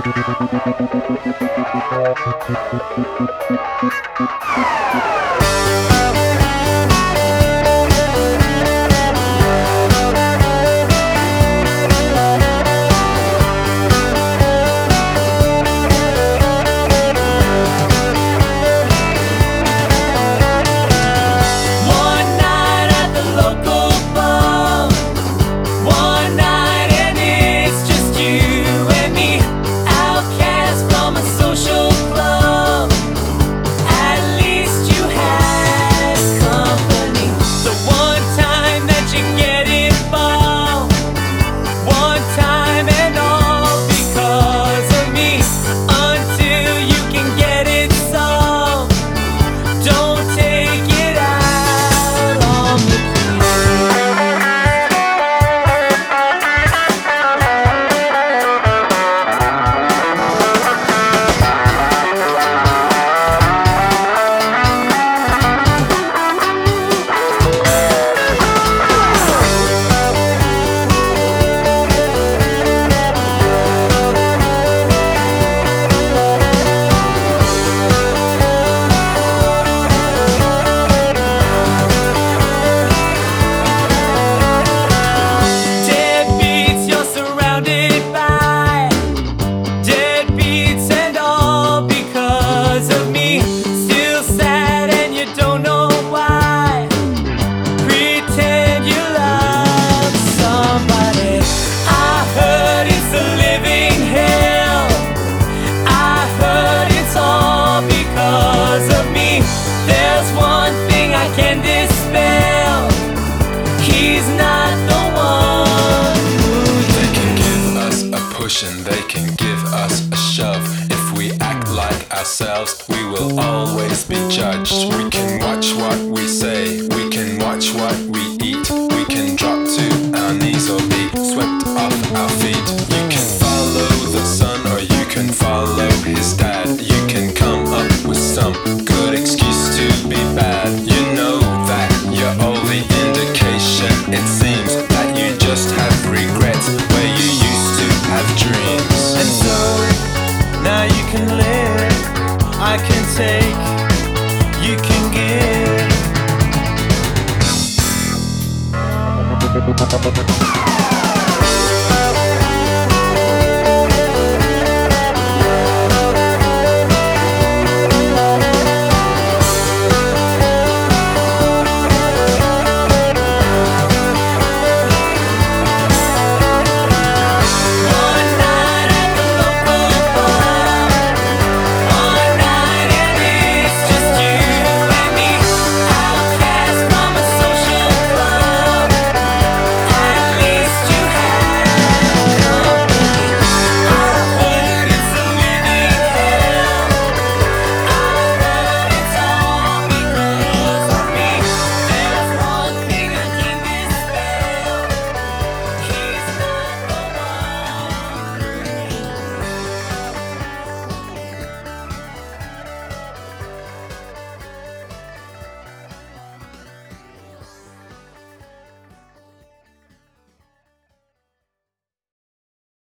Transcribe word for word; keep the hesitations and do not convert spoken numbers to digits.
And they can give us a shove. If we act like ourselves, we will always be judged. We can watch what we say, we can watch what we eat. We can drop to our knees or be swept off our feet. You can follow the sun or you can follow his dad. You can come up with some good excuse to be bad. You know that you're all the indication. It seems that you just have regrets where you used to have dreams. And so, now you can live, I can take, you can give.